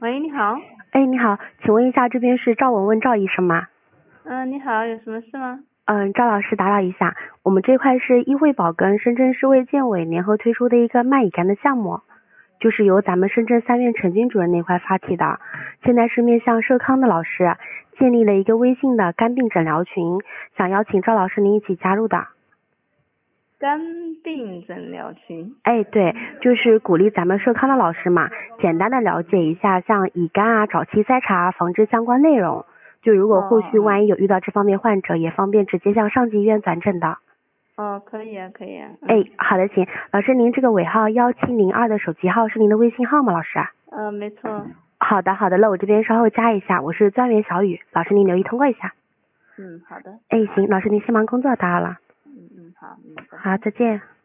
喂，你好。 哎，你好，请问一下，这边是赵文问赵医生吗？ 你好，有什么事吗？ 赵老师打扰一下，我们这块是医惠宝跟深圳市卫健委联合推出的一个麦乙肝的项目，就是由咱们深圳3院陈军主任那块发起的，现在是面向社康的老师建立了一个微信的肝病诊疗群，想邀请赵老师您一起加入的。 肝病诊疗群。 哎，对，就是鼓励咱们社康的老师嘛，简单的了解一下像乙肝啊、早期筛查、防治相关内容。就如果后续万一有遇到这方面患者，也方便直接向上级医院转诊的。 可以啊，可以啊。 好的，行。老师，您这个尾号1702的手机号是您的微信号吗？老师？ 没错。 好的，那我这边稍后加一下，我是专员小雨，老师您留意通过一下。 好的。 行，老师您先忙工作，打扰了。 好。 好，再见。